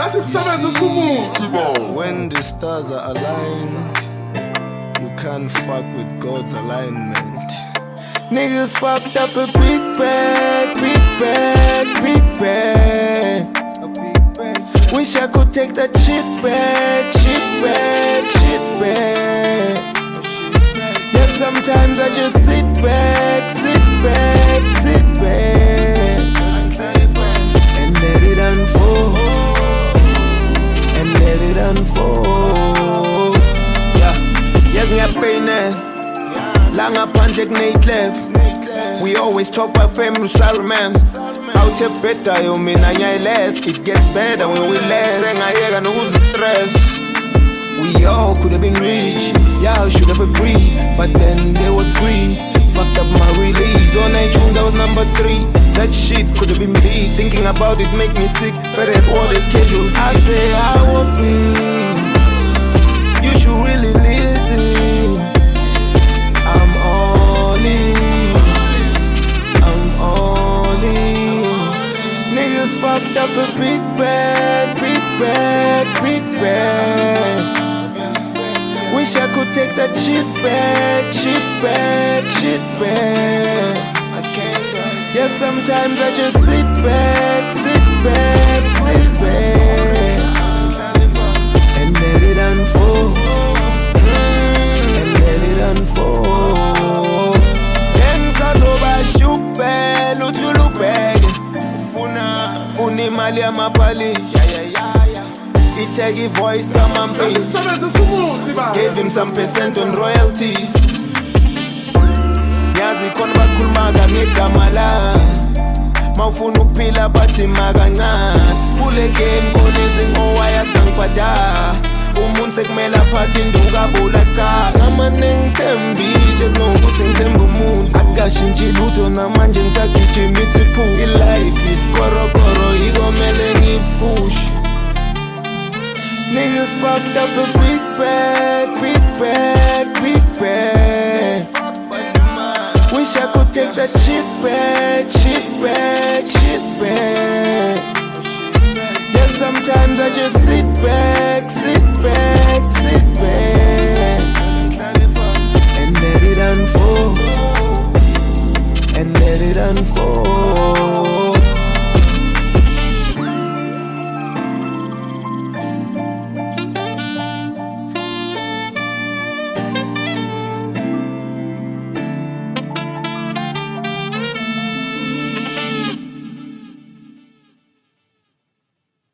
When the stars are aligned, you can't fuck with God's alignment. Niggas fucked up a big bag, big bag, big bag. Wish I could take that shit back, shit back, shit back. Yeah, sometimes I just sit back, sit back, sit back, and let it unfold, and let it unfold. Yeah, yes, ngiyapayina. Langa Panjek Nate left. We always talk about family, sorry man. Out here better, yo, mina less. It gets better when we less. Ngayeka nokuzi stress. We all could have been rich, yeah, I should have agreed. But then there was greed, fucked up my release. On iTunes I was number 3. That shit could have been me. Thinking about it make me sick. Fed all the schedule. I say I will feel. You should really listen. I'm all in. I'm all in. Niggas fucked up a big bag, big bag, big bag. Wish I could take that shit back, shit back, shit back. I can't. Yeah, sometimes I just sit back, sit back, sit back, and let it unfold, and let it unfold. Then sazoba shupe, lutulu bag, funi mali ya mapali. Itagi voice come and pay. Gave him some percent on royalties. Nyazi konba kulmaga nikamala. Mawfunu pila bati magana. Pule game konezi ngowaya stangpada. Umunse kumela pati nduga bulaka. Ngamaneng tembi jekno kuting tembu moon. Akashinji luto na manje msakichi misipu. Life is koro koro igomele ni push. Niggas fucked up a big bag, big bag, big bag. Wish I could take that shit back, shit back, shit back. Yeah, sometimes I just